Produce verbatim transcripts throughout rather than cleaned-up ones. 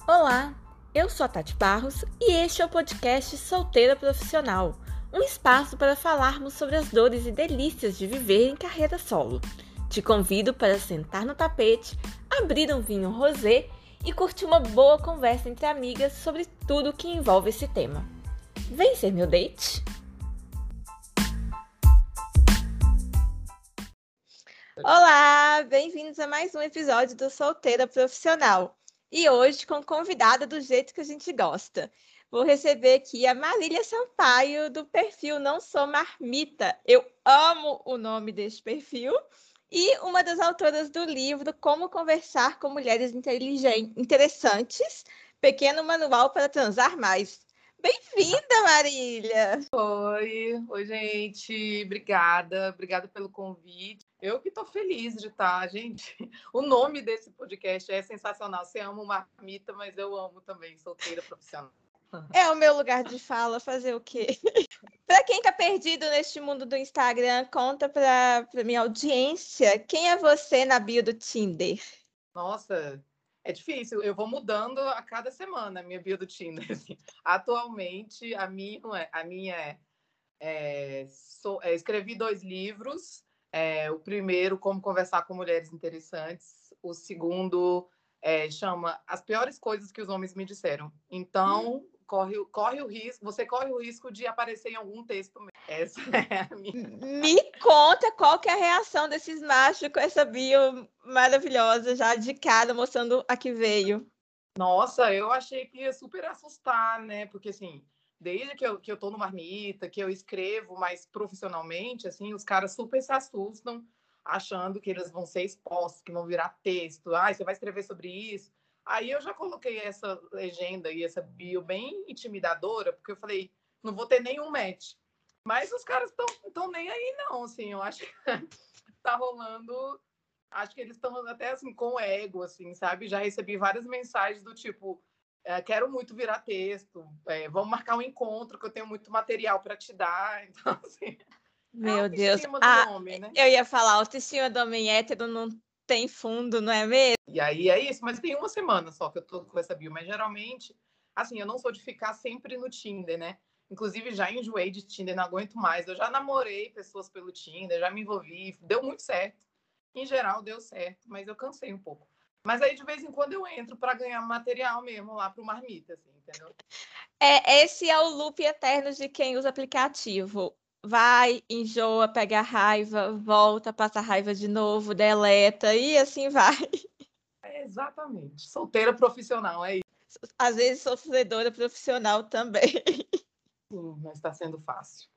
Olá, eu sou a Tati Barros e este é o podcast Solteira Profissional, um espaço para falarmos sobre as dores e delícias de viver em carreira solo. Te convido para sentar no tapete, abrir um vinho rosé e curtir uma boa conversa entre amigas sobre tudo que envolve esse tema. Vem ser meu date? Olá, bem-vindos a mais um episódio do Solteira Profissional. E hoje com convidada do jeito que a gente gosta. Vou receber aqui a Marília Sampaio, do perfil Não Sou Marmita. Eu amo o nome deste perfil. E uma das autoras do livro Como Conversar com Mulheres Interessantes, Pequeno Manual para Transar Mais. Bem-vinda, Marília! Oi, oi, gente. Obrigada, obrigada pelo convite. Eu que estou feliz de estar, gente. O nome desse podcast é sensacional. Você ama marmita, mas eu amo também, solteira profissional. É o meu lugar de fala, fazer o quê? Para quem está perdido neste mundo do Instagram, conta para a minha audiência, quem é você na bio do Tinder? Nossa, é difícil. Eu vou mudando a cada semana a minha bio do Tinder. Assim. Atualmente, a minha, a minha é, é, sou, é escrevi dois livros. É, o primeiro, Como Conversar com Mulheres Interessantes. O segundo é, chama As Piores Coisas que os Homens Me Disseram. Então, corre, corre o risco, você corre o risco de aparecer em algum texto mesmo. Essa é a minha. Me conta qual que é a reação desses machos com essa bio maravilhosa, já de cara, mostrando a que veio. Nossa, eu achei que ia super assustar, né? Porque, assim, desde que eu, que eu tô no Marmita, que eu escrevo mais profissionalmente, assim, os caras super se assustam, achando que eles vão ser expostos, que vão virar texto. Ah, você vai escrever sobre isso? Aí eu já coloquei essa legenda e essa bio bem intimidadora, porque eu falei, não vou ter nenhum match. Mas os caras estão nem aí, não, assim, eu acho que tá rolando. Acho que eles estão até assim com ego, assim, sabe? Já recebi várias mensagens do tipo, é, quero muito virar texto, é, vamos marcar um encontro que eu tenho muito material para te dar. Então, assim, é a Meu Deus. autoestima do Ah, homem, né? eu ia falar, a autoestima do homem hétero não tem fundo, não é mesmo? E aí é isso, mas tem uma semana só que eu tô com essa bio, mas geralmente, assim, eu não sou de ficar sempre no Tinder, né? Inclusive, já enjoei de Tinder, não aguento mais. Eu já namorei pessoas pelo Tinder, já me envolvi, deu muito certo. Em geral, deu certo, mas eu cansei um pouco. Mas aí, de vez em quando, eu entro para ganhar material mesmo lá pro Marmita, assim, entendeu? É, esse é o loop eterno de quem usa aplicativo. Vai, enjoa, pega raiva, volta, passa raiva de novo, deleta e assim vai. É exatamente. Solteira profissional, é isso. Às vezes sofredora profissional também. Sim, mas está sendo fácil.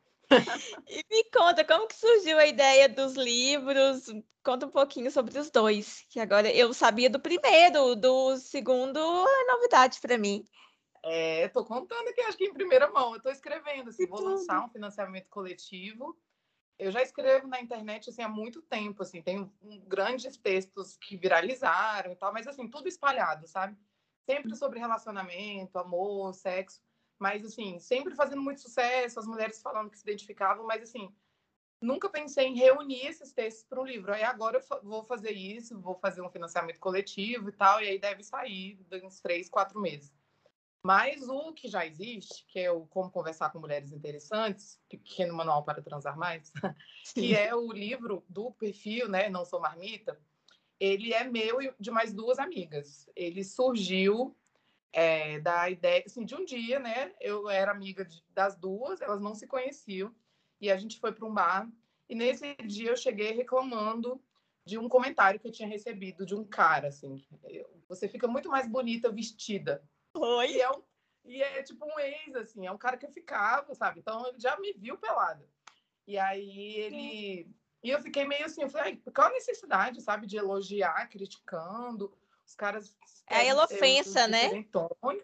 E me conta, como que surgiu a ideia dos livros? Conta um pouquinho sobre os dois, que agora eu sabia do primeiro, do segundo é novidade para mim. É, tô contando aqui, acho que em primeira mão. Eu tô escrevendo, assim, E vou tudo. lançar um financiamento coletivo. Eu já escrevo na internet, assim, há muito tempo, assim, tenho um, grandes textos que viralizaram e tal, mas, assim, tudo espalhado, sabe? Sempre sobre relacionamento, amor, sexo, mas, assim, sempre fazendo muito sucesso, as mulheres falando que se identificavam, mas, assim, nunca pensei em reunir esses textos para um livro. Aí agora eu vou fazer isso, vou fazer um financiamento coletivo e tal, e aí deve sair de uns três, quatro meses. Mas o que já existe, que é o Como Conversar com Mulheres Interessantes, Pequeno Manual para Transar Mais, que é o livro do perfil, né, Não Sou Marmita, ele é meu e de mais duas amigas. Ele surgiu é, da ideia, assim, de um dia, né, eu era amiga de, das duas, elas não se conheciam, e a gente foi para um bar, e nesse dia eu cheguei reclamando de um comentário que eu tinha recebido de um cara, assim, você fica muito mais bonita vestida. Oi? E é, um, e é tipo um ex, assim, é um cara que eu ficava, sabe? Então ele já me viu pelada. E aí ele. E eu fiquei meio assim, eu falei, qual a necessidade, sabe, de elogiar, criticando? Os caras É querem ser os ofensa, né? diferentões.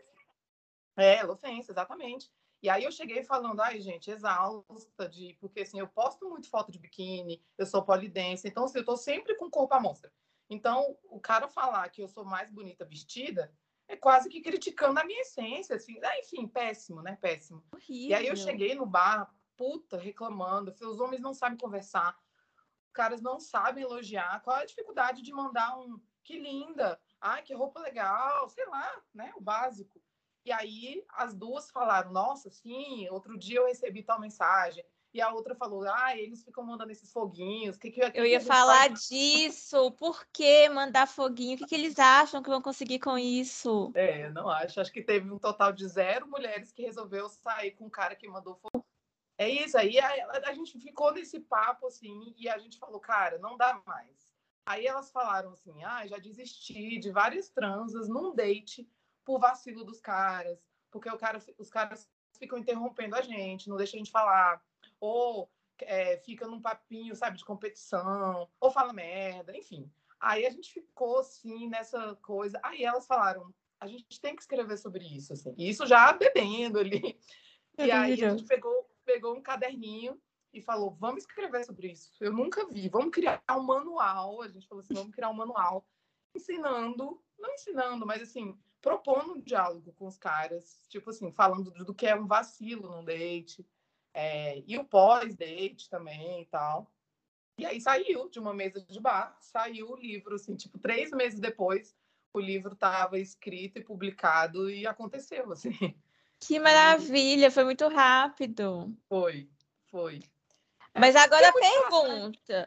É, ofensa, exatamente. E aí eu cheguei falando, ai, gente, exausta de. Porque assim, eu posto muito foto de biquíni, eu sou polidense, então assim, eu tô sempre com o corpo à mostra. Então, o cara falar que eu sou mais bonita vestida é quase que criticando a minha essência, assim. Ah, enfim, péssimo, né? Péssimo. E aí eu Horrível. cheguei no bar, puta, reclamando, os homens não sabem conversar. caras não sabem elogiar. Qual é a dificuldade de mandar um que linda, ai, que roupa legal, sei lá, né? O básico. E aí as duas falaram, nossa, sim, outro dia eu recebi tal mensagem. E a outra falou, ah, eles ficam mandando esses foguinhos. Que, que, que Eu ia que falar faz? disso. Por que mandar foguinho? O que, que eles acham que vão conseguir com isso? É, não acho. Acho que teve um total de zero mulheres que resolveu sair com um cara que mandou foguinho. É isso aí. A, a gente ficou nesse papo, assim, e a gente falou, cara, não dá mais. Aí elas falaram assim, ah, já desisti de várias transas num date por vacilo dos caras, porque o cara, os caras ficam interrompendo a gente, não deixam a gente falar, ou é, fica num papinho, sabe, de competição, ou fala merda, enfim. Aí a gente ficou, assim, nessa coisa. Aí elas falaram, a gente tem que escrever sobre isso, assim. E isso já bebendo ali. E aí a gente pegou, pegou um caderninho e falou, vamos escrever sobre isso. Eu nunca vi, vamos criar um manual. A gente falou assim, vamos criar um manual ensinando, não ensinando, mas assim, propondo um diálogo com os caras, tipo assim, falando do, do que é um vacilo num date, é, e o pós-date também e tal. E aí saiu de uma mesa de bar, saiu o livro, assim, tipo, três meses depois, o livro estava escrito e publicado e aconteceu, assim. Que maravilha, foi muito rápido. Foi, foi. Mas É, agora a muito fácil, né? pergunta.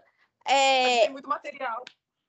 A gente É... tem muito material.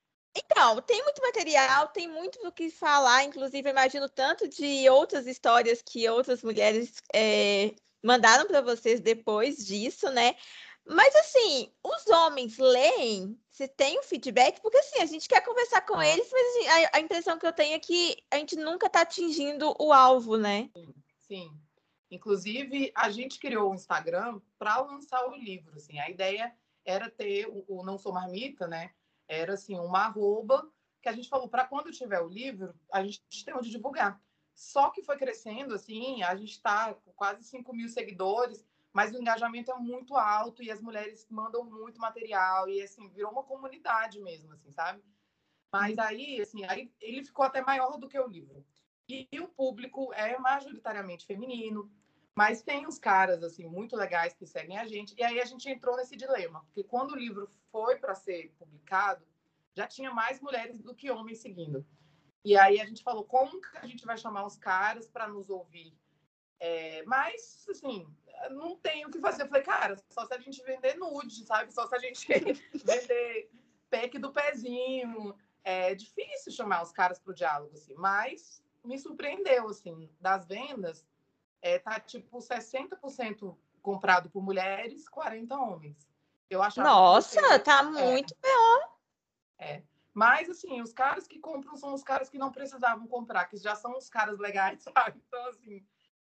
Então, tem muito material, tem muito do que falar, inclusive, eu imagino tanto de outras histórias que outras mulheres é, mandaram para vocês depois disso, né? Mas, assim, os homens leem? Você tem um feedback? Porque, assim, a gente quer conversar com eles, mas assim, a, a impressão que eu tenho é que a gente nunca está atingindo o alvo, né? Sim. Inclusive, a gente criou o Instagram para lançar o livro. Assim. A ideia era ter o, o Não Sou Marmita, né? Era assim, uma arroba que a gente falou para quando tiver o livro, a gente tem onde divulgar. Só que foi crescendo, assim, a gente está com quase cinco mil seguidores, mas o engajamento é muito alto e as mulheres mandam muito material e, assim, virou uma comunidade mesmo, assim, sabe? Mas aí, assim, aí ele ficou até maior do que o livro. E, e o público é majoritariamente feminino, mas tem uns caras, assim, muito legais que seguem a gente. E aí a gente entrou nesse dilema, porque quando o livro foi para ser publicado, já tinha mais mulheres do que homens seguindo. E aí a gente falou, como que a gente vai chamar os caras para nos ouvir? É, mas, assim, não tem o que fazer. Eu falei, cara, só se a gente vender nude, sabe? Só se a gente vender pack do pezinho. É difícil chamar os caras para o diálogo, assim. Mas me surpreendeu, assim, das vendas, é, tá tipo sessenta por cento comprado por mulheres, quarenta por cento homens. Eu achava que ia Nossa, ser... tá É, muito bem. é. Mas, assim, os caras que compram são os caras que não precisavam comprar, que já são os caras legais, sabe? Então, assim,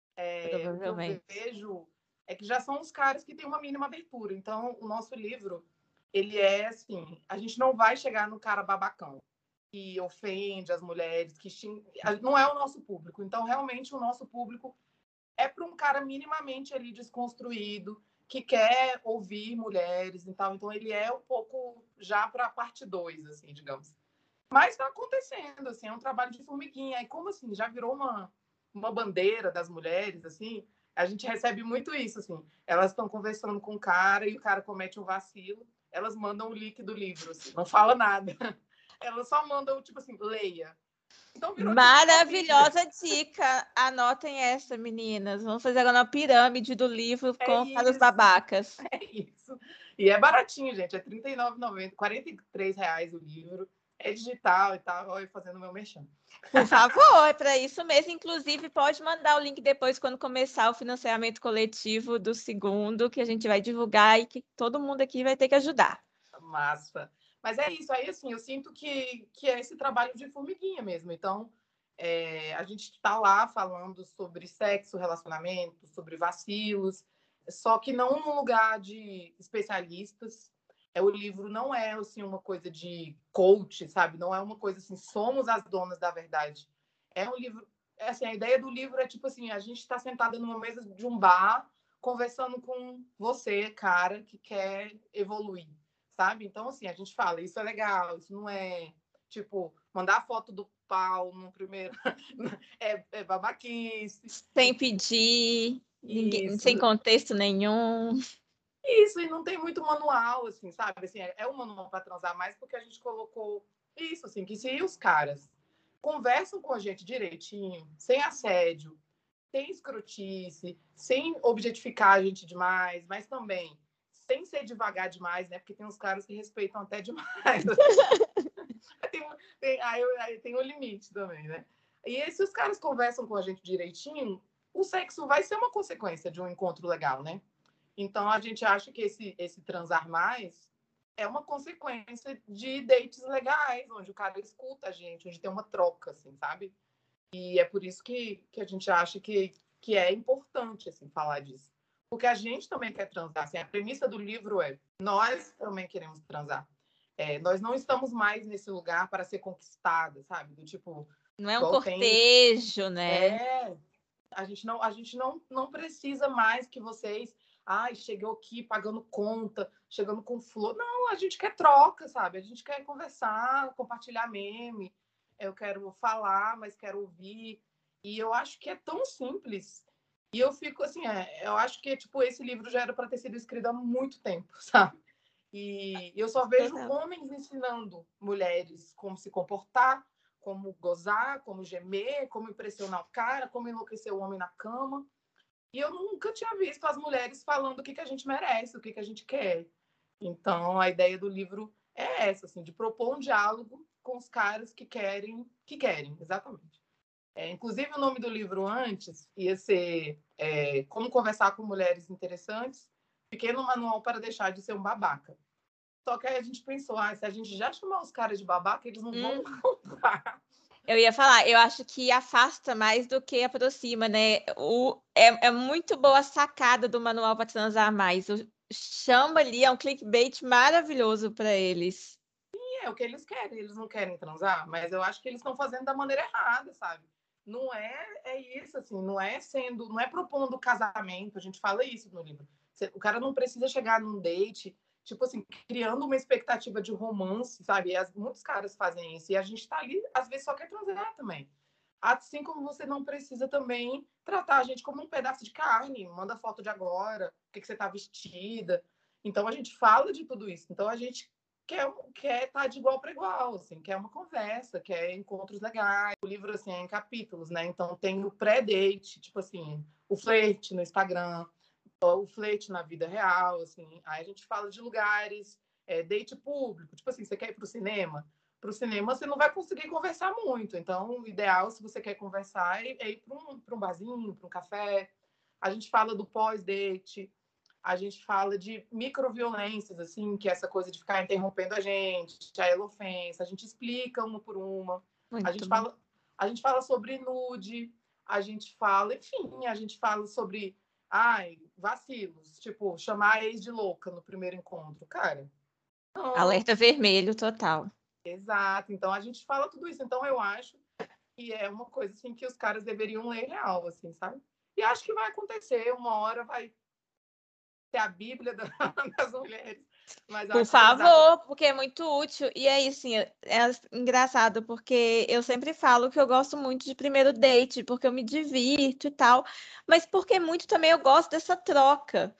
é, o que eu Provavelmente. vejo é que já são os caras que têm uma mínima abertura. Então, o nosso livro, ele é assim, a gente não vai chegar no cara babacão que ofende as mulheres, que xing... não é o nosso público. Então, realmente, o nosso público é para um cara minimamente ali desconstruído, que quer ouvir mulheres e tal. Então, ele é um pouco já para a parte dois, assim, digamos. Mas está acontecendo, assim, é um trabalho de formiguinha. E como assim, já virou uma, uma bandeira das mulheres, assim, a gente recebe muito isso, assim. Elas estão conversando com o cara e o cara comete um vacilo, elas mandam o link do livro, assim, não fala nada. Elas só mandam, tipo assim, leia. Então virou tipo uma mídia. Maravilhosa dica. Anotem essa, meninas. Vamos fazer agora uma pirâmide do livro É com para os isso, babacas. é isso. E é baratinho, gente, é trinta e nove reais e noventa centavos, quarenta e três reais o livro. É digital e tal, olha, fazendo meu merchan. Por favor, é para isso mesmo. Inclusive, pode mandar o link depois, quando começar o financiamento coletivo do segundo, que a gente vai divulgar e que todo mundo aqui vai ter que ajudar. Massa. Mas é isso, aí assim, eu sinto que, que é esse trabalho de formiguinha mesmo. Então, é, a gente está lá falando sobre sexo, relacionamento, sobre vacilos, só que não num lugar de especialistas. É, o livro não é assim, uma coisa de coach, sabe? Não é uma coisa assim, somos as donas da verdade. É um livro. É, assim, a ideia do livro é tipo assim: a gente está sentada numa mesa de um bar, conversando com você, cara, que quer evoluir, sabe? Então, assim, a gente fala, isso é legal, isso não é, tipo, mandar foto do pau no primeiro, é, é babaquice. Sem pedir, ninguém, sem Isso, contexto nenhum. Isso, e não tem muito manual, assim, sabe? Assim, é, é um manual para transar mais porque a gente colocou isso, assim, que se os caras conversam com a gente direitinho, sem assédio, sem escrotice, sem objetificar a gente demais, mas também sem ser devagar demais, né? Porque tem uns caras que respeitam até demais. tem, tem, aí, aí tem um limite também, né? E aí, se os caras conversam com a gente direitinho, o sexo vai ser uma consequência de um encontro legal, né? Então, a gente acha que esse, esse transar mais é uma consequência de dates legais, onde o cara escuta a gente, onde tem uma troca, assim, sabe? E é por isso que, que a gente acha que, que é importante, assim, falar disso. Porque a gente também quer transar. Assim, a premissa do livro é nós também queremos transar. É, nós não estamos mais nesse lugar para ser conquistada, sabe? Do tipo... Não é um igual tem... cortejo, né? É... A gente não, a gente não, não precisa mais que vocês... Ai, chegou aqui pagando conta, chegando com flor. Não, a gente quer troca, sabe? A gente quer conversar, compartilhar meme. Eu quero falar, mas quero ouvir. E eu acho que é tão simples. E eu fico assim, é, eu acho que tipo esse livro já era para ter sido escrito há muito tempo, sabe? E eu só vejo Total. homens ensinando mulheres como se comportar, como gozar, como gemer, como impressionar o cara, como enlouquecer o homem na cama. E eu nunca tinha visto as mulheres falando o que, que a gente merece, o que, que a gente quer. Então, a ideia do livro é essa, assim, de propor um diálogo com os caras que querem, que querem, exatamente. É, inclusive, o nome do livro antes ia ser é, Como Conversar com Mulheres Interessantes, Pequeno Manual para Deixar de Ser um Babaca. Só que aí a gente pensou, ah, se a gente já chamar os caras de babaca, eles não vão Hum. comprar. Eu ia falar, eu acho que afasta mais do que aproxima, né? O, é, é muito boa a sacada do Manual para Transar Mais. O chama ali é um clickbait maravilhoso para eles. É o que eles querem, eles não querem transar, mas eu acho que eles estão fazendo da maneira errada, sabe? Não é, é isso, assim, não é sendo, não é propondo casamento, a gente fala isso no livro. O cara não precisa chegar num date, tipo assim, criando uma expectativa de romance, sabe? E as, muitos caras fazem isso, e a gente tá ali, às vezes, só quer transar também. Assim como você não precisa também tratar a gente como um pedaço de carne, manda foto de agora, o que, que você tá vestida. Então, a gente fala de tudo isso. Então, a gente quer quer estar de igual para igual, assim, quer uma conversa, quer encontros legais. O livro assim é em capítulos, né? Então tem o pré-date, tipo assim, o flerte no Instagram, o flerte na vida real, assim. Aí a gente fala de lugares, é, date público, tipo assim, você quer ir para o cinema? Para o cinema você não vai conseguir conversar muito. Então, o ideal, se você quer conversar, é ir para um, para um barzinho, para um café. A gente fala do pós-date, a gente fala de microviolências, assim, que é essa coisa de ficar interrompendo a gente, a ofensa, a gente explica uma por uma, a Muito gente bom. fala, a gente fala sobre nude, a gente fala, enfim, a gente fala sobre, ai, vacilos, tipo, chamar a ex de louca no primeiro encontro, cara. Não, Alerta vermelho total. exato. Então a gente fala tudo isso. Então eu acho que é uma coisa assim que os caras deveriam ler real, assim, sabe? E acho que vai acontecer, uma hora vai ter a Bíblia das mulheres, mas Por acho que eles acham. favor, porque é muito útil. E aí, assim, é engraçado, porque eu sempre falo que eu gosto muito de primeiro date, porque eu me divirto e tal, mas porque muito também eu gosto dessa troca.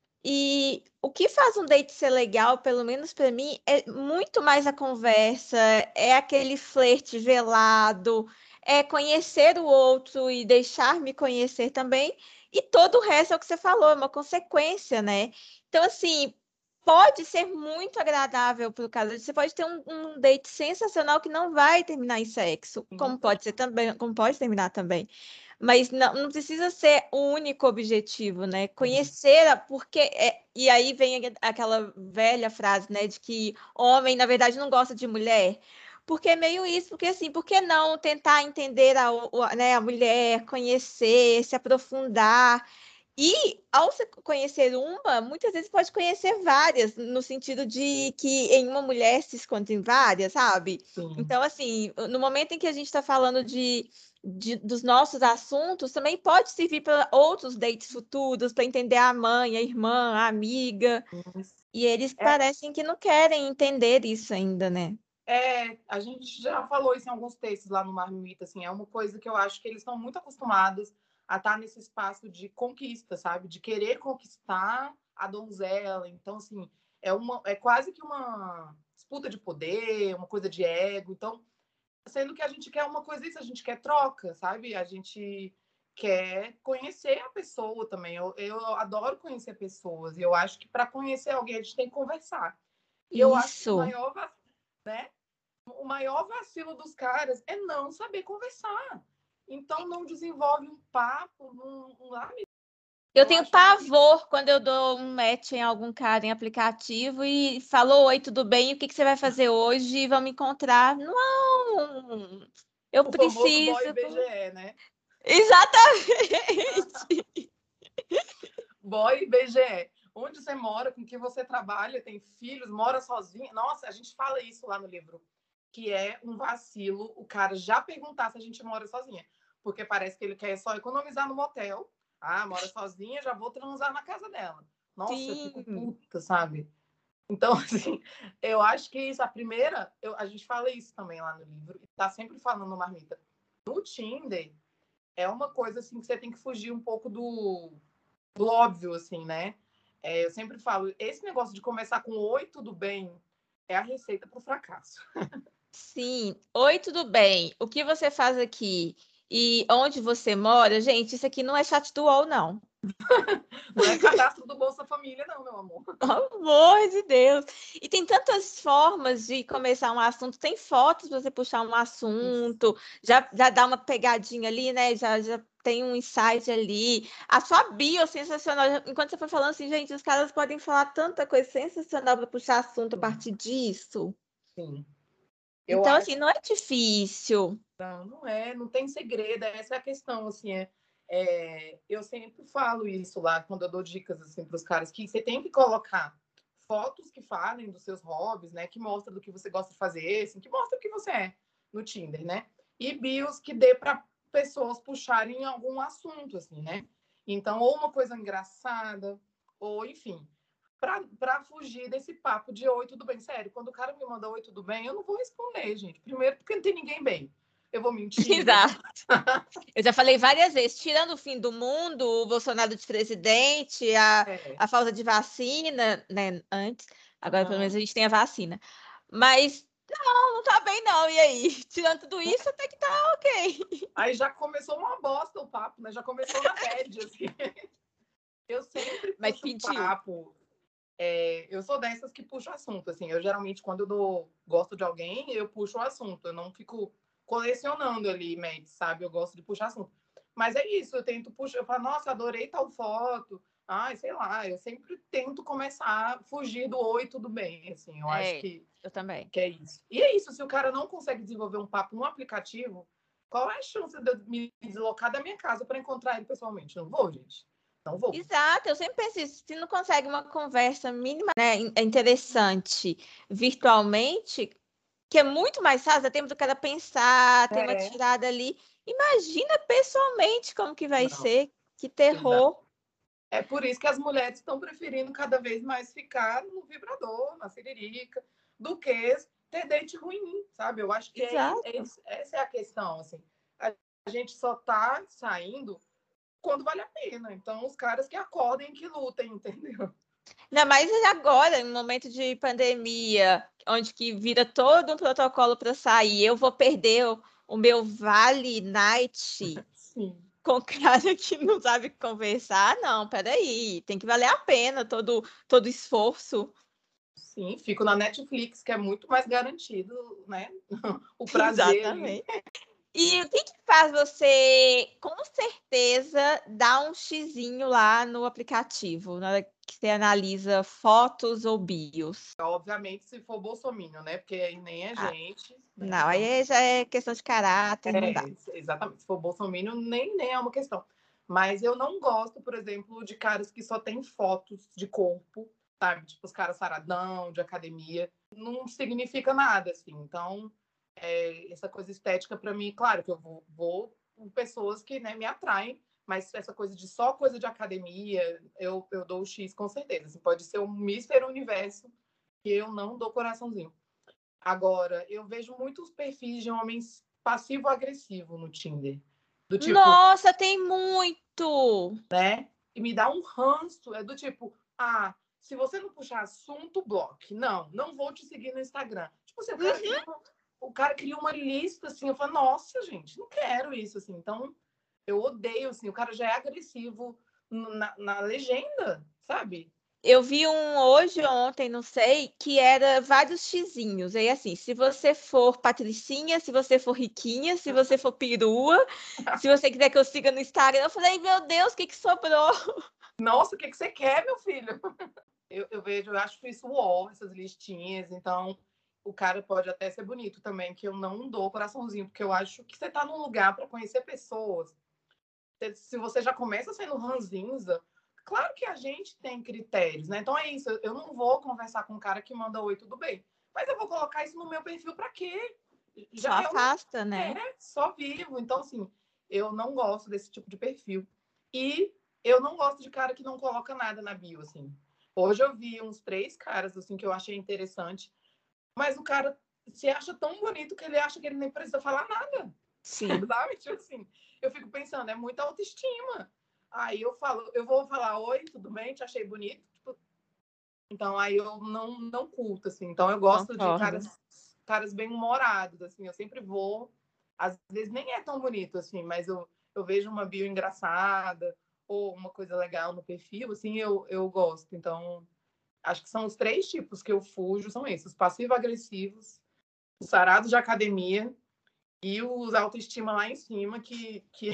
E o que faz um date ser legal, pelo menos para mim, é muito mais a conversa, é aquele flerte velado, é conhecer o outro e deixar-me conhecer também. E todo o resto é o que você falou, é uma consequência, né? Então, assim, pode ser muito agradável para o casal. Você pode ter um, um date sensacional que não vai terminar em sexo, como pode ser também, como pode terminar também. Mas não, não precisa ser o único objetivo, né? Conhecer, a- porque. É, e aí vem aquela velha frase, né, de que homem, na verdade, não gosta de mulher. Porque é meio isso, porque assim, por que não tentar entender a, o- a, né, a mulher, conhecer, se aprofundar? E ao se conhecer uma, muitas vezes pode conhecer várias, no sentido de que em uma mulher se escondem várias, sabe? Sim. Então, assim, no momento em que a gente está falando de, de- dos nossos assuntos, também pode servir para outros dates futuros, para entender a mãe, a irmã, a amiga. E eles É, parecem que não querem entender isso ainda, né? é, a gente já falou isso em alguns textos lá no Marmita, assim, é uma coisa que eu acho que eles estão muito acostumados a estar nesse espaço de conquista, sabe? De querer conquistar a donzela. Então, assim, é, uma, é quase que uma disputa de poder, uma coisa de ego. Então, sendo que a gente quer uma coisa isso, a gente quer troca, sabe? A gente quer conhecer a pessoa também. Eu, eu adoro conhecer pessoas. E eu acho que para conhecer alguém, a gente tem que conversar. E eu acho que o Isso. maior, né? O maior vacilo dos caras é não saber conversar. Então, não desenvolve um papo, não, não Eu eu tenho acho pavor que... quando eu dou um match em algum cara em aplicativo e falou, oi, tudo bem? O que que você vai fazer hoje? Vamos encontrar? Não! Eu o famoso preciso... boy B G E, né? Exatamente! Boy B G E. Onde você mora, com quem você trabalha, tem filhos, mora sozinho. Nossa, a gente fala isso lá no livro, que é um vacilo o cara já perguntar se a gente mora sozinha. Porque parece que ele quer só economizar no motel. Ah, mora sozinha, já vou transar na casa dela. Nossa, Sim. eu fico puta, sabe? Então, assim, eu acho que isso, a primeira, eu, a gente fala isso também lá no livro, e tá sempre falando no Marmita. No Tinder, é uma coisa assim que você tem que fugir um pouco do, do óbvio, assim, né? É, eu sempre falo, esse negócio de começar com oi, tudo bem, é a receita para o fracasso. Sim. Oi, tudo bem? O que você faz aqui? E onde você mora? Gente, isso aqui não é chat do U O L, não. Não é cadastro do Bolsa Família, não, meu amor. Pelo amor de Deus. E tem tantas formas de começar um assunto. Tem fotos para você puxar um assunto, já, já dá uma pegadinha ali, né? Já, já tem um insight ali. A sua bio é sensacional. Enquanto você foi falando assim, gente, os caras podem falar tanta coisa sensacional para puxar assunto a partir disso. Sim. Eu Então, acho assim, não é difícil. Não, não é, não tem segredo, essa é a questão, assim, é, é, eu sempre falo isso lá, quando eu dou dicas, assim, para os caras, que você tem que colocar fotos que falem dos seus hobbies, né, que mostram do que você gosta de fazer, assim, que mostra o que você é no Tinder, né, e bios que dê para pessoas puxarem algum assunto, assim, né, então, ou uma coisa engraçada, ou, enfim, para fugir desse papo de oi, tudo bem, sério, quando o cara me manda oi, tudo bem, eu não vou responder, gente, primeiro porque não tem ninguém bem. Eu vou mentir. Exato. Eu já falei várias vezes, tirando o fim do mundo, o Bolsonaro de presidente, a, É. a falta de vacina, né, antes, agora Uhum. pelo menos a gente tem a vacina. Mas não, não tá bem não, e aí? Tirando tudo isso, até que tá ok. Aí já começou uma bosta o papo, né? Já começou na bad, assim. Eu sempre Mas puxo um pediu. papo. É, eu sou dessas que puxo assunto, assim. Eu geralmente, quando eu dou, gosto de alguém, eu puxo o assunto. Eu não fico colecionando ali, match, sabe? Eu gosto de puxar assunto. Mas é isso, eu tento puxar. Eu falo, nossa, adorei tal foto. Ai, sei lá, eu sempre tento começar a fugir do oi, tudo bem, assim. Eu acho É, que eu também. que é isso. E é isso, se o cara não consegue desenvolver um papo no aplicativo, qual é a chance de eu me deslocar da minha casa para encontrar ele pessoalmente? Não vou, gente. Não vou. Exato, eu sempre penso isso. Se não consegue uma conversa mínima, né, interessante virtualmente, que é muito mais fácil, dá tempo do cara pensar, tem uma É. tirada ali. Imagina pessoalmente como que vai Não, ser. Que exato. terror. É por isso que as mulheres estão preferindo cada vez mais ficar no vibrador, na siririca, do que ter date ruim, sabe? Eu acho que é, é, Exato. essa é a questão, assim. A gente só tá saindo quando vale a pena. Então, os caras que acordem, que lutem, entendeu? Ainda mais agora, em um momento de pandemia, onde que vira todo um protocolo para sair. Eu vou perder o, o meu Vale Night Sim. com cara que não sabe conversar. Não, peraí, tem que valer a pena todo todo esforço. Sim, fico na Netflix, que é muito mais garantido, né? O prazer ali. Exatamente. E o que que faz você, com certeza, dar um xizinho lá no aplicativo, na hora que você analisa fotos ou bios? Obviamente, se for bolsominion, né? Porque aí nem é Ah, gente, né? não, Então, aí já é questão de caráter, não dá. é, exatamente. Se for bolsominion, nem, nem é uma questão. Mas eu não gosto, por exemplo, de caras que só têm fotos de corpo, sabe? Tipo, os caras saradão, de academia. Não significa nada, assim. Então, é, essa coisa estética, para mim, claro que eu vou, vou com pessoas que, né, me atraem, mas essa coisa de só coisa de academia, eu, eu dou o X com certeza. Assim, pode ser o mister Universo, que eu não dou coraçãozinho. Agora, eu vejo muitos perfis de homens passivo-agressivo no Tinder. Do tipo, Nossa, tem muito! né? E me dá um ranço. É do tipo, Ah, se você não puxar assunto, bloque. Não, não vou te seguir no Instagram. Tipo assim, o cara, cria uma, o cara cria uma lista, assim, eu falo, nossa, gente, não quero isso, assim. Então, eu odeio, assim, o cara já é agressivo na, na legenda, sabe? Eu vi um hoje ou ontem, não sei, que era vários xizinhos. Aí, assim, se você for patricinha, se você for riquinha, se você for perua, se você quiser que eu siga no Instagram, eu falei, meu Deus, o que que sobrou? Nossa, o que, que você quer, meu filho? Eu, eu vejo, eu acho isso uó, essas listinhas. Então, o cara pode até ser bonito também, que eu não dou coraçãozinho, porque eu acho que você tá num lugar para conhecer pessoas. Se você já começa sendo ranzinza, claro que a gente tem critérios, né? Então é isso, eu não vou conversar com um cara que manda oi, tudo bem. Mas eu vou colocar isso no meu perfil para quê? Só Já eu não afasta, né? é, só vivo. Então, assim, eu não gosto desse tipo de perfil. E eu não gosto de cara que não coloca nada na bio, assim. Hoje eu vi uns três caras, assim, que eu achei interessante. Mas o cara se acha tão bonito que ele acha que ele nem precisa falar nada. Sim. Sabe? Tipo assim, eu fico pensando, é muita autoestima. Aí eu falo, eu vou falar, oi, tudo bem? Te achei bonito? Tipo, então aí eu não, não culto, assim. Então eu gosto de Concordo. caras, caras bem humorados, assim. Eu sempre vou, às vezes nem é tão bonito, assim, mas eu, eu vejo uma bio engraçada ou uma coisa legal no perfil, assim, eu, eu gosto. Então, acho que são os três tipos que eu fujo, são esses, passivo-agressivos, os sarados de academia e os autoestima lá em cima que, que,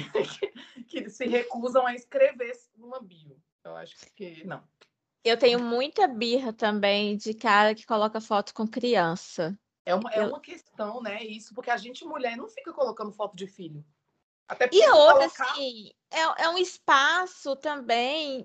que se recusam a escrever uma bio. Eu acho que não. Eu tenho muita birra também de cara que coloca foto com criança. É uma, é Eu... uma questão, né? Isso, porque a gente, mulher, não fica colocando foto de filho. Até porque E se outra, colocar. assim, é, é um espaço também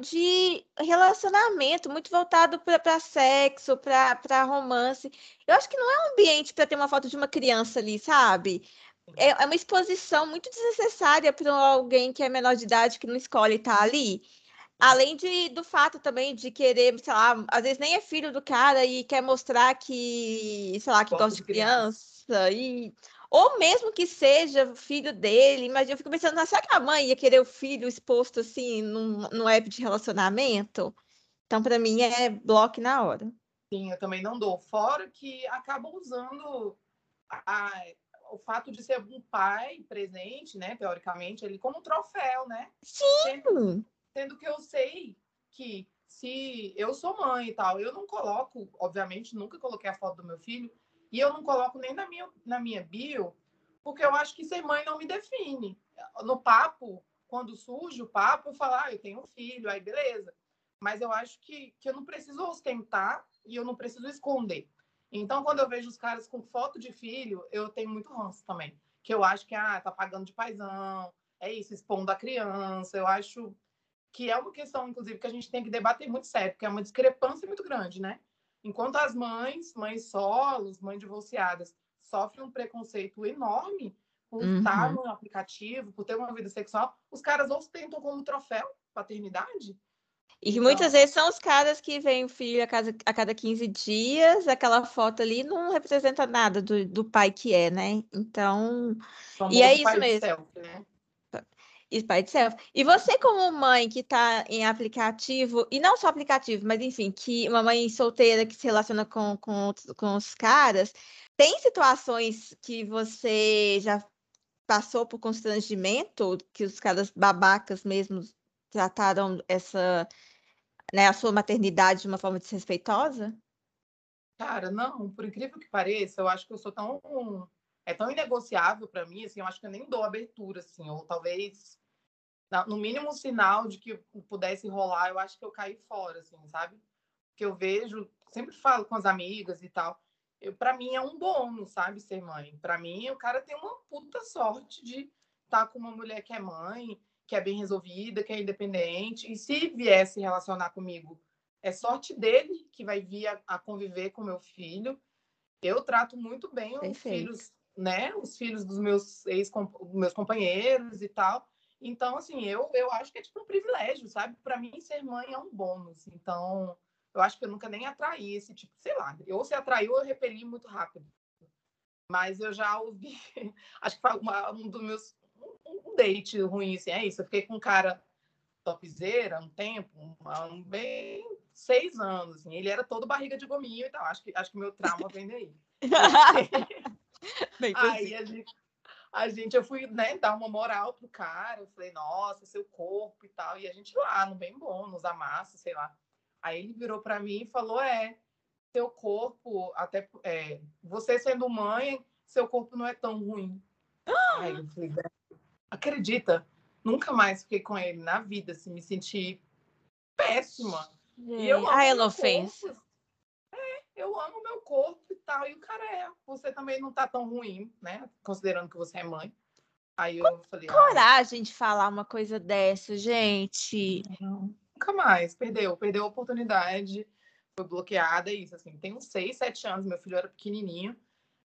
de relacionamento muito voltado para sexo, para romance. Eu acho que não é um ambiente para ter uma foto de uma criança ali, sabe? É, é uma exposição muito desnecessária para alguém que é menor de idade que não escolhe estar ali. Além de, do fato também de querer, sei lá, às vezes nem é filho do cara e quer mostrar que, sei lá, que Gosto gosta de de criança. criança, e ou mesmo que seja filho dele, mas eu fico pensando, "Ah, será que a mãe ia querer o filho exposto assim num, num app de relacionamento?" Então, para mim, é bloco na hora. Sim, eu também não dou. Fora que acaba usando a, a, o fato de ser um pai presente, né? Teoricamente, ele como um troféu, né? Sendo, Sim, sendo que eu sei que se eu sou mãe e tal, eu não coloco, obviamente, nunca coloquei a foto do meu filho, e eu não coloco nem na minha, na minha bio, porque eu acho que ser mãe não me define. No papo, quando surge o papo, eu falo, ah, eu tenho um filho, aí beleza. Mas eu acho que, que eu não preciso ostentar e eu não preciso esconder. Então, quando eu vejo os caras com foto de filho, eu tenho muito ranço também. Que eu acho que, ah, tá pagando de paizão, é isso, expondo a criança. Eu acho que é uma questão, inclusive, que a gente tem que debater muito sério, porque é uma discrepância muito grande, né? Enquanto as mães, mães solos, mães divorciadas, sofrem um preconceito enorme por estar uhum. no aplicativo, por ter uma vida sexual, os caras ostentam como troféu paternidade. E que muitas Então, vezes são os caras que veem o filho a cada, a cada quinze dias, aquela foto ali não representa nada do, do pai que é, né? Então, e é famoso isso pai de mesmo. selfie, né? E pai do céu. E você, como mãe que está em aplicativo, e não só aplicativo, mas enfim, que uma mãe solteira que se relaciona com, com, outros- com os caras, tem situações que você já passou por constrangimento, que os caras babacas mesmo trataram essa, né, a sua maternidade de uma forma desrespeitosa? Cara, não, por incrível que pareça, eu acho que eu sou tão. É tão inegociável para mim, assim, eu acho que eu nem dou abertura, assim, ou talvez, no mínimo, um sinal de que pudesse rolar, eu acho que eu caí fora, assim, sabe? Que eu vejo, sempre falo com as amigas e tal. Para mim é um bônus, sabe, ser mãe. Para mim, o cara tem uma puta sorte de estar com uma mulher que é mãe, que é bem resolvida, que é independente. E se viesse relacionar comigo, é sorte dele que vai vir a, a conviver com meu filho. Eu trato muito bem os Perfeito. filhos, né? Os filhos dos meus ex meus companheiros e tal. Então, assim, eu, eu acho que é tipo um privilégio, sabe? Para mim, ser mãe é um bônus. Então, eu acho que eu nunca nem atraí esse tipo, sei lá, ou se atraiu, eu repeli muito rápido. Mas eu já ouvi, acho que foi uma, um dos meus, um, um date ruim, assim, é isso. Eu fiquei com um cara topzera um tempo, um, um, bem seis anos, assim. Ele era todo barriga de gominho e tal. Acho que, acho que meu trauma vem daí. Bem Aí a gente, a gente, eu fui, né, dar uma moral pro cara. Eu falei, nossa, seu corpo e tal. E a gente lá, no bem bom, nos amassa, sei lá. Aí ele virou para mim e falou, é, seu corpo, até é, você sendo mãe, seu corpo não é tão ruim. Aí eu falei, acredita? Nunca mais fiquei com ele na vida, assim, me senti péssima. E eu Ah, amo ela meu ofensa. corpo. É, eu amo meu corpo e tal. E o cara é, você também não tá tão ruim, né? Considerando que você é mãe. Aí eu falei, ah, Coragem de falar uma coisa dessa, gente. não, nunca mais. Perdeu, perdeu a oportunidade. Foi bloqueada, é isso, assim. Tem uns seis, sete anos, meu filho era pequenininho.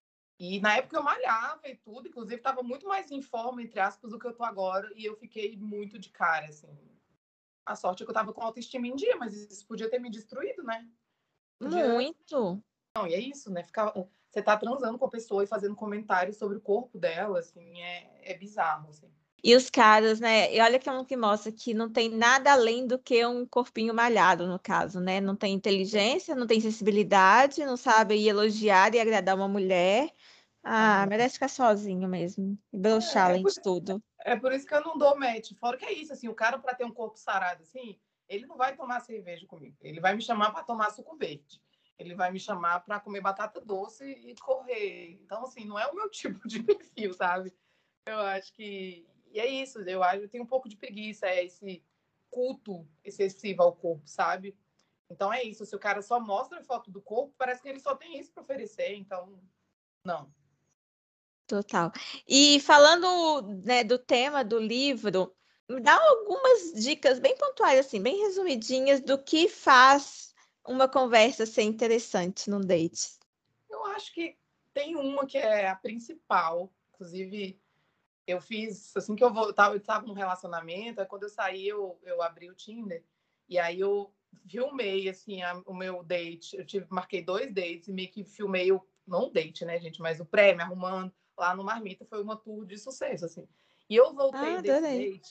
E na época eu malhava e tudo, inclusive estava muito mais em forma, entre aspas, do que eu tô agora. E eu fiquei muito de cara, assim. A sorte é que eu tava com autoestima em dia, mas isso podia ter me destruído, né? Podia... Muito. Não, e é isso, né? Ficar... Você tá transando com a pessoa e fazendo comentários sobre o corpo dela, assim, é, é bizarro, assim. E os caras, né? E olha que é um que mostra que não tem nada além do que um corpinho malhado, no caso, né? Não tem inteligência, não tem sensibilidade, não sabe ir elogiar e agradar uma mulher. Ah, merece ficar sozinho mesmo. E broxar É, é, além por, de tudo. é por isso que eu não dou match. Fora que é isso, assim, o cara, pra ter um corpo sarado, assim, ele não vai tomar cerveja comigo. Ele vai me chamar para tomar suco verde. Ele vai me chamar para comer batata doce e correr. Então, assim, não é o meu tipo de perfil, sabe? Eu acho que... E é isso, eu acho eu tenho um pouco de preguiça, é esse culto excessivo ao corpo, sabe? Então é isso, se o cara só mostra foto do corpo, parece que ele só tem isso para oferecer, então, não. Total. E falando, né, do tema do livro, me dá algumas dicas bem pontuais, assim, bem resumidinhas do que faz uma conversa ser interessante num date. Eu acho que tem uma que é a principal, inclusive eu fiz, assim que eu voltava, eu estava num relacionamento, aí quando eu saí, eu, eu abri o Tinder, e aí eu filmei, assim, a, o meu date, eu tive, marquei dois dates, e meio que filmei o, não o date, né, gente, mas o pré, me arrumando lá no Marmita, foi uma tour de sucesso, assim. E eu voltei Ah, desse adorei. date,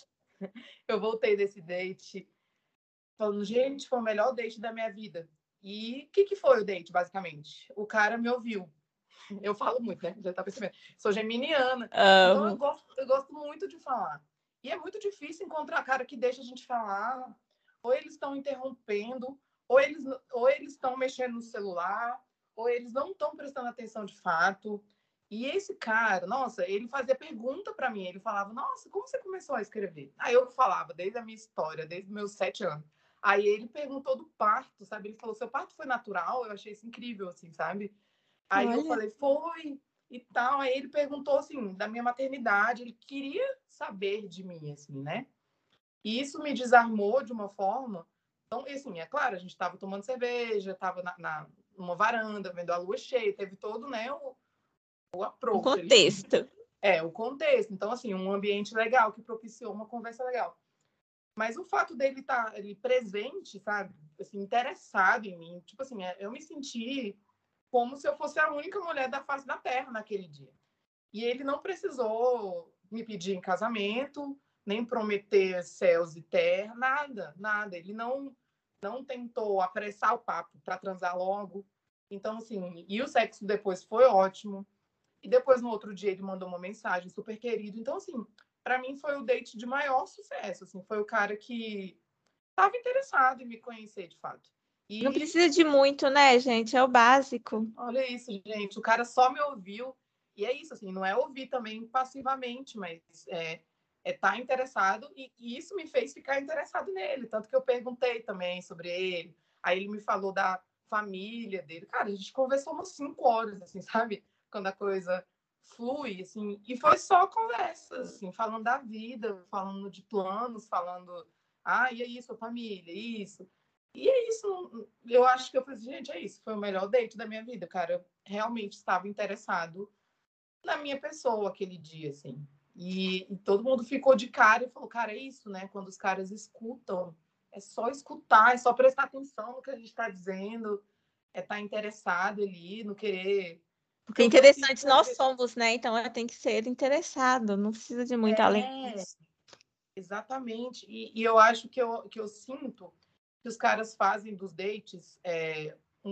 eu voltei desse date, falando, gente, foi o melhor date da minha vida. E o que, que foi o date, basicamente? O cara me ouviu. Eu falo muito, né? Já tá percebendo. Sou geminiana. Então eu Amo. gosto, eu gosto muito de falar. E é muito difícil encontrar cara que deixa a gente falar. Ou eles estão interrompendo, ou eles ou eles estão mexendo no celular, ou eles não estão prestando atenção de fato. E esse cara, nossa, ele fazia pergunta para mim. Ele falava, nossa, como você começou a escrever? Aí eu falava, desde a minha história, desde os meus sete anos. Aí ele perguntou do parto, sabe? Ele falou, seu parto foi natural? Eu achei isso incrível, assim, sabe? Aí eu Olha, falei, foi e tal. Aí ele perguntou, assim, da minha maternidade. Ele queria saber de mim, assim, né? E isso me desarmou de uma forma. Então, assim, é claro, a gente estava tomando cerveja, estava na, na, numa varanda, vendo a lua cheia, teve todo, né, o, o um approach ali. contexto. É, o contexto. Então, assim, um ambiente legal que propiciou uma conversa legal. Mas o fato dele estar tá, ele presente, sabe? Assim, interessado em mim. Tipo assim, eu me senti como se eu fosse a única mulher da face da Terra naquele dia. E ele não precisou me pedir em casamento, nem prometer céus e terra, nada, nada. Ele não não tentou apressar o papo para transar logo. Então, assim, e o sexo depois foi ótimo. E depois, no outro dia, ele mandou uma mensagem super querido. Então, assim, para mim foi o date de maior sucesso. Assim, foi o cara que estava interessado em me conhecer, de fato. Não E precisa de muito, né, gente? É o básico. olha isso, gente. O cara só me ouviu. E é isso, assim, não é ouvir também passivamente, mas é é estar tá interessado. E, e isso me fez ficar interessado nele. Tanto que eu perguntei também sobre ele. Aí ele me falou da família dele. Cara, a gente conversou umas cinco horas, assim, sabe? Quando a coisa flui, assim. E foi só conversa, assim, falando da vida, falando de planos, falando... Ah, e aí, sua família, isso. E é isso, eu acho que eu falei, gente, é isso, foi o melhor date da minha vida, cara. Eu realmente estava interessado na minha pessoa aquele dia, assim. E, e todo mundo ficou de cara e falou, cara, é isso, né? Quando os caras escutam, é só escutar, é só prestar atenção no que a gente está dizendo, é estar tá interessado ali, não querer. Porque Porque o que eu interessantes sinto às nós vezes somos, né? Então ela tem que ser interessado, não precisa de muito além é. disso. Exatamente. E, e eu acho que eu, que eu sinto que os caras fazem dos dates é,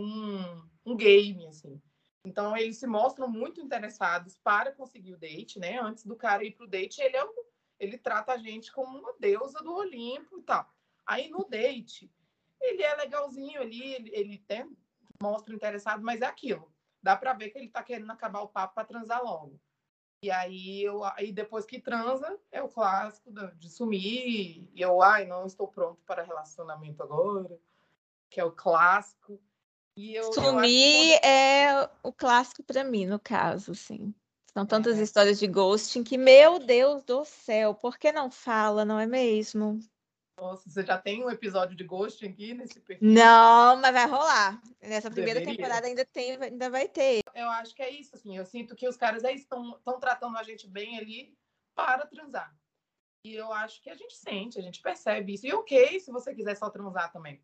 um, um game, assim. Então, eles se mostram muito interessados para conseguir o date, né? Antes do cara ir pro date, ele, é um, ele trata a gente como uma deusa do Olimpo e tal. Aí, no date, ele é legalzinho ali, ele, ele tem, mostra interessado, mas é aquilo. Dá para ver que ele tá querendo acabar o papo para transar logo. E aí, eu, aí depois que transa, é o clássico de sumir. E eu, ai, não estou pronto para relacionamento agora, que é o clássico. E eu, eu acho que quando... Sumir é o clássico para mim, no caso, assim. São É, tantas né? histórias de ghosting que, meu Deus do céu, por que não fala, não é mesmo? Nossa, você já tem um episódio de Ghost aqui nesse perfil? Não, mas vai rolar. Nessa primeira Deveria. temporada ainda tem, ainda vai ter. Eu acho que é isso, assim. Eu sinto que os caras aí estão, estão tratando a gente bem ali para transar. E eu acho que a gente sente, a gente percebe isso. E ok, se você quiser só transar também.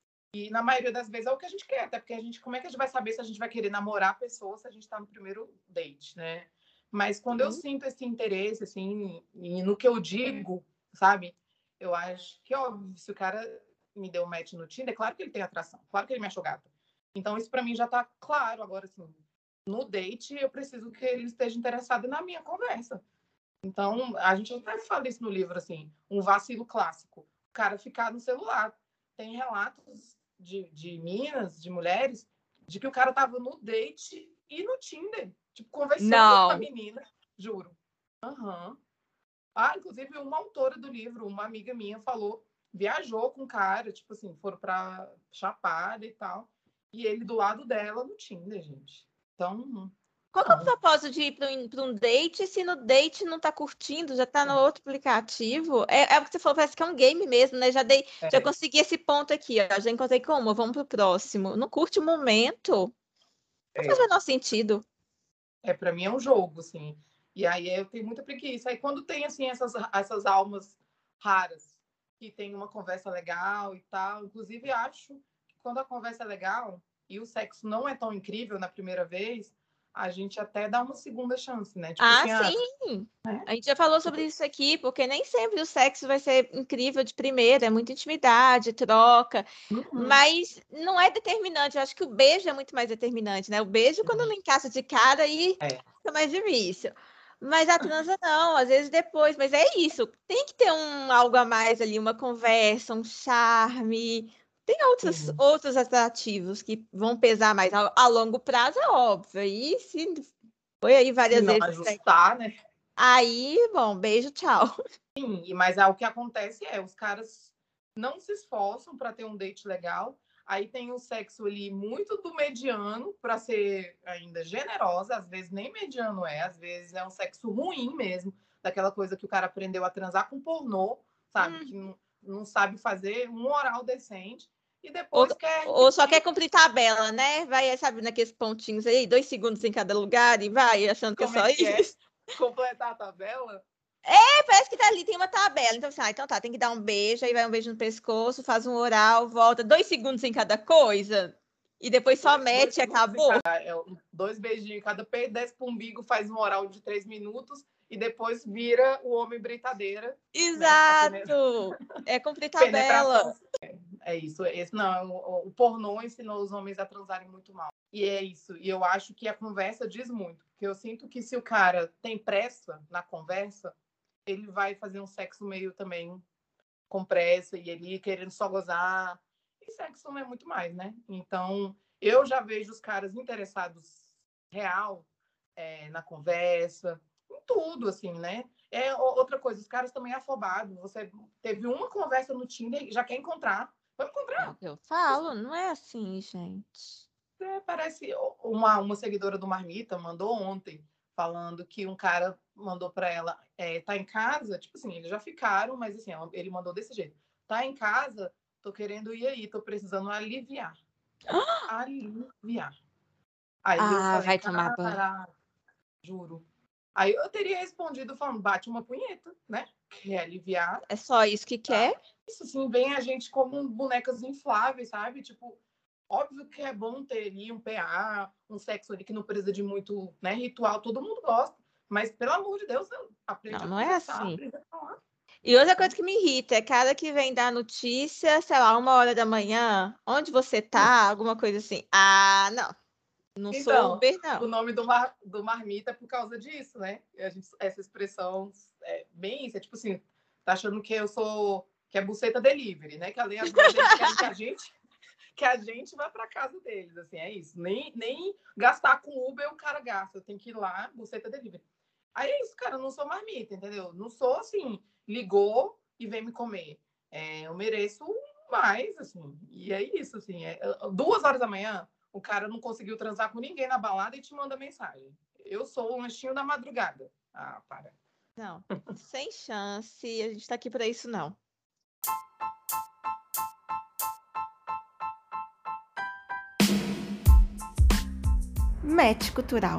E na maioria das vezes é o que a gente quer, até porque a gente, como é que a gente vai saber se a gente vai querer namorar a pessoa se a gente está no primeiro date, né? Mas quando eu Sim. sinto esse interesse, assim, e no que eu digo, sabe? Eu acho que, óbvio, se o cara me deu um match no Tinder, é claro que ele tem atração, claro que ele me achou gata. Então, isso para mim já tá claro. Agora, assim, no date, eu preciso que ele esteja interessado na minha conversa. Então, a gente até fala isso no livro, assim, um vacilo clássico. O cara ficar no celular. Tem relatos de, de meninas, de mulheres, de que o cara tava no date e no Tinder, tipo, conversando com a Não. menina, juro. Aham. Ah, inclusive, uma autora do livro, uma amiga minha, falou, viajou com o cara, tipo assim, foram pra Chapada e tal, e ele do lado dela no Tinder, gente. Então, Qual que é o não. propósito de ir para um, pra um date se no date não tá curtindo, já tá no outro aplicativo? É, é o que você falou, parece que é um game mesmo, né? Já dei, já É, consegui esse ponto aqui, ó. Já encontrei como, vamos pro próximo. Não curte o momento? Não faz o é. menor sentido. É, para mim é um jogo, assim. E aí eu tenho muita preguiça. Aí quando tem, assim, essas, essas almas raras, que tem uma conversa legal e tal, inclusive acho que quando a conversa é legal e o sexo não é tão incrível na primeira vez, a gente até dá uma segunda chance, né? Tipo Ah, assim, ah, sim! né? A gente já falou sobre isso aqui, porque nem sempre o sexo vai ser incrível de primeira, é muita intimidade, troca, Uhum. mas não é determinante. Eu acho que o beijo é muito mais determinante, né? O beijo, quando não encaixa de cara, aí É, fica mais difícil. Mas a transa não, às vezes depois. Mas é isso, tem que ter um algo a mais ali, uma conversa, um charme. Tem outros, sim. outros atrativos que vão pesar mais. A, a longo prazo é óbvio. E se foi aí Se várias não vezes. ajustar, né? Aí, bom, beijo, tchau. Sim, e- mas é, o que acontece é, os caras não se esforçam para ter um date legal. Aí tem o sexo ali muito do mediano para ser ainda generosa, às vezes nem mediano é, às vezes é um sexo ruim mesmo, daquela coisa que o cara aprendeu a transar com pornô, sabe? Que Hum. não, não sabe fazer um oral decente e Ou, depois quer ou só quer repetir. cumprir tabela, né? Vai, sabe, naqueles pontinhos aí, dois segundos em cada lugar e vai achando que é Como é só que é? isso. Completar a tabela? É, parece que tá ali, tem uma tabela. Então, assim, ah, então tá, tem que dar um beijo, aí vai um beijo no pescoço, faz um oral, volta, dois segundos em cada coisa, e depois só Dois, dois mete e segundos em acabou. cada. É, dois beijinhos em cada peito, desce pro umbigo, faz um oral de três minutos e depois vira o homem britadeira, né? A Exato! É cumprir penetração. tabela. É isso. Esse, não, o, o pornô ensinou os homens a transarem muito mal. E é isso. E eu acho que a conversa diz muito. Porque eu sinto que se o cara tem pressa na conversa, ele vai fazer um sexo meio também com pressa e ele querendo só gozar. E sexo não é muito mais, né? Então, eu já vejo os caras interessados real é, na conversa, em tudo, assim, né? É outra coisa, os caras também afobados. Você teve uma conversa no Tinder e já quer encontrar. Vamos É o encontrar. que eu falo, não é assim, gente. É, parece uma, uma seguidora do Marmita mandou ontem falando que um cara mandou para ela é, tá em casa, tipo assim, eles já ficaram, mas assim, ele mandou desse jeito. Tá em casa, tô querendo ir aí, tô precisando aliviar. Aliviar. Aí eu Ah, falei, vai tomar banho. cara, juro. Aí eu teria respondido falando, bate uma punheta, né? Que é aliviar. É só isso que Tá? quer? Isso assim, vem a gente como bonecas infláveis, sabe? Tipo, óbvio que é bom ter ali um P A, um sexo ali que não precisa de muito, né, ritual, todo mundo gosta. Mas, pelo amor de Deus, aprende Não, a não é conversar, assim. aprende a falar. E outra coisa que me irrita é cara que vem dar notícia, sei lá, uma hora da manhã, onde você tá, alguma coisa assim. Ah, não, não sou Então, Uber, o não. nome do, mar, do marmita é por causa disso, né? A gente, essa expressão é bem isso, é tipo assim, tá achando que eu sou, que é buceta delivery, né? Que além as mulheres eles querem que a gente, que a gente vá para casa deles, assim, é isso. Nem, nem gastar com Uber o cara gasta, tem que ir lá, buceta delivery. Aí é isso, cara, eu não sou marmita, entendeu? Não sou assim, ligou e vem me comer. É, eu mereço mais, assim. E é isso, assim. É, duas horas da manhã, o cara não conseguiu transar com ninguém na balada e te manda mensagem. Eu sou o lanchinho da madrugada. Ah, para. Não, sem chance, a gente tá aqui pra isso, não. Match cultural.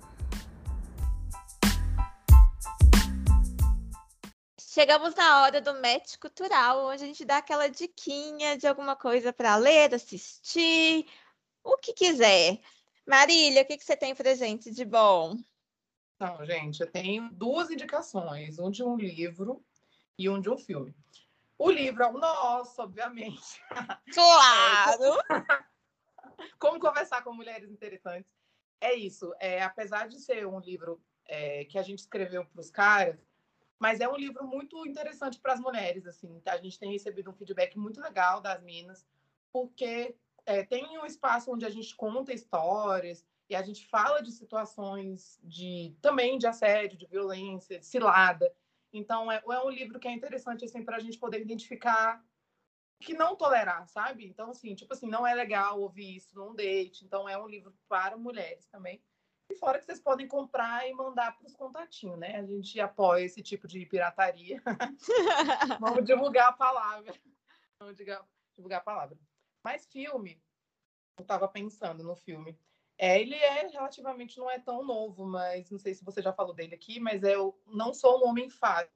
Chegamos na hora do match cultural, onde a gente dá aquela diquinha de alguma coisa para ler, assistir, o que quiser. Marília, o que, que você tem pra gente de bom? Então, gente, eu tenho duas indicações, um de um livro e um de um filme. O livro é o nosso, obviamente. É, Claro! Como conversar com mulheres interessantes. É isso. É, apesar de ser um livro é, que a gente escreveu para os caras, mas é um livro muito interessante para as mulheres. Assim, a gente tem recebido um feedback muito legal das minas, porque é, tem um espaço onde a gente conta histórias e a gente fala de situações de também de assédio, de violência, de cilada. Então é, é um livro que é interessante assim para a gente poder identificar que não tolerar, sabe? Então, assim, tipo assim, não é legal ouvir isso num date. Então, é um livro para mulheres também. E fora que vocês podem comprar e mandar para os contatinhos, né? A gente apoia esse tipo de pirataria. Vamos divulgar a palavra. Vamos divulgar a palavra. Mas filme, eu estava pensando no filme. É, ele é relativamente, não é tão novo, mas não sei se você já falou dele aqui, mas é o Não Sou um Homem Fácil.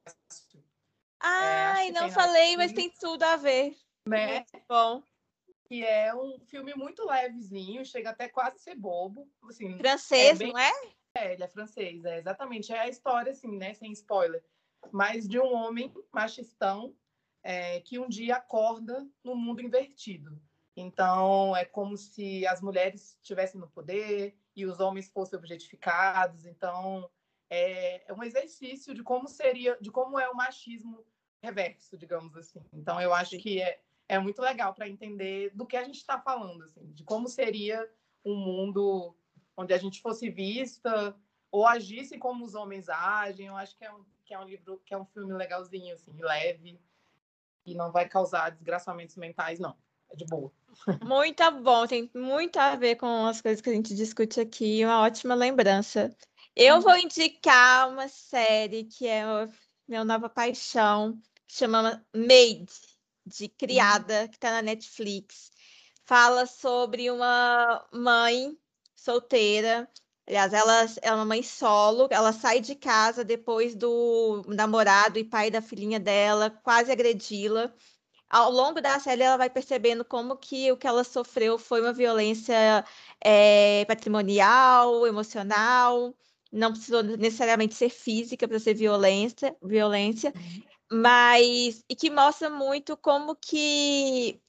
É, acho Ai, que não tem na falei, mas tem Netflix, tudo a ver. né? Muito bom. Que é um filme muito levezinho, chega até quase a ser bobo, assim, é Francês, bem, não é? é, ele é francês, é exatamente, é a história assim, né, sem spoiler, mas de um homem machistão é, que um dia acorda no mundo invertido. Então, é como se as mulheres estivessem no poder e os homens fossem objetificados. Então, é, é um exercício de como seria, de como é o machismo reverso, digamos assim. Então, eu acho Sim. que é, é muito legal para entender do que a gente está falando, assim, de como seria um mundo onde a gente fosse vista ou agisse como os homens agem. Eu acho que é um, que é um livro, que é um filme legalzinho, assim, leve, e não vai causar desgraçamentos mentais, não. É de boa. Muito bom, tem muito a ver com as coisas que a gente discute aqui, uma ótima lembrança. Eu vou indicar uma série que é a minha nova paixão, que chama Maid, de Criada, que está na Netflix. Fala sobre uma mãe solteira. Aliás, ela é uma mãe solo, ela sai de casa depois do namorado e pai da filhinha dela quase agredi-la. Ao longo da série, ela vai percebendo como que o que ela sofreu foi uma violência é, patrimonial, emocional, não precisou necessariamente ser física para ser violência, violência, mas e que mostra muito como que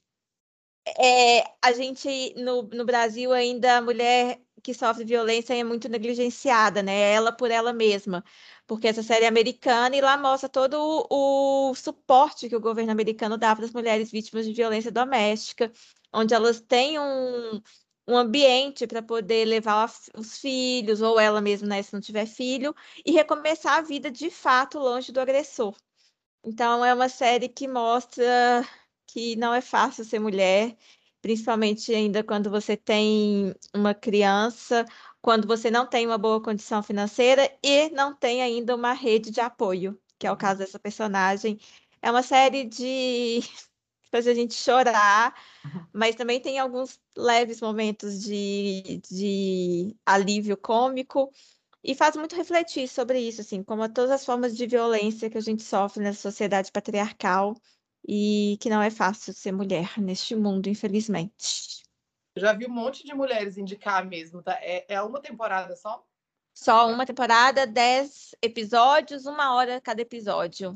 é, a gente no, no Brasil ainda a mulher que sofre violência é muito negligenciada, né? Ela por ela mesma, porque essa série é americana e lá mostra todo o, o suporte que o governo americano dá para as mulheres vítimas de violência doméstica, onde elas têm um, um ambiente para poder levar a- os filhos, ou ela mesma, né, se não tiver filho, e recomeçar a vida de fato longe do agressor. Então, é uma série que mostra que não é fácil ser mulher, principalmente ainda quando você tem uma criança, quando você não tem uma boa condição financeira e não tem ainda uma rede de apoio, que é o caso dessa personagem. É uma série de fazer a gente chorar, mas também tem alguns leves momentos de, de alívio cômico. E faz muito refletir sobre isso, assim, como todas as formas de violência que a gente sofre nessa sociedade patriarcal e que não é fácil ser mulher neste mundo, infelizmente. Eu já vi um monte de mulheres indicar mesmo, tá? É, é uma temporada só? Só uma temporada, dez episódios, uma hora cada episódio.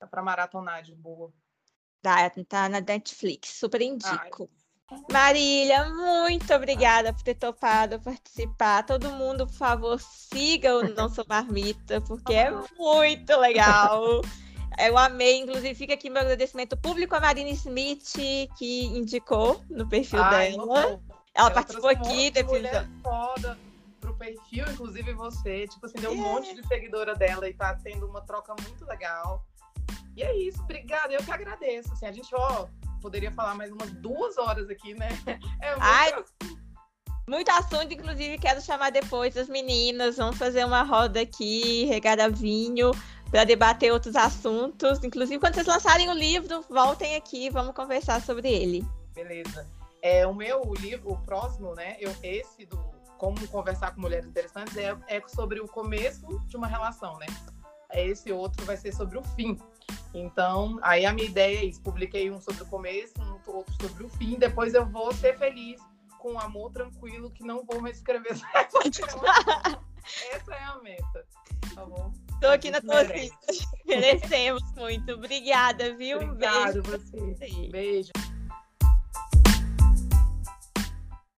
Dá para maratonar de boa. Tá, tá na Netflix, super indico. Ai. Marília, muito obrigada por ter topado participar. Todo mundo, por favor, siga o Não Sou Marmita, porque é muito legal. Eu amei, inclusive fica aqui meu agradecimento público a Marina Smith, que indicou no perfil Ai, dela. Ela, ela participou aqui um do episódio. Foda pro perfil, inclusive você. Tipo assim, deu um yeah. monte de seguidora dela e tá tendo uma troca muito legal. E é isso, obrigada. Eu que agradeço. Assim, a gente, ó, poderia falar mais umas duas horas aqui, né? É muito Ai, assunto. Muito assunto, inclusive quero chamar depois as meninas. Vamos fazer uma roda aqui, regada a vinho, para debater outros assuntos. Inclusive, quando vocês lançarem o livro, voltem aqui, vamos conversar sobre ele. Beleza. É, o meu livro, o próximo, né? Eu, esse do Como Conversar com Mulheres Interessantes, é, é sobre o começo de uma relação, né? Esse outro vai ser sobre o fim. Então, aí a minha ideia é isso. Publiquei um sobre o começo, um outro sobre o fim. Depois eu vou ser feliz, com um amor tranquilo, que não vou mais escrever essa Essa é a meta, tá bom? Tô aqui na torcida. Merecemos muito. Obrigada, viu? Obrigada, um beijo. Você. Beijo.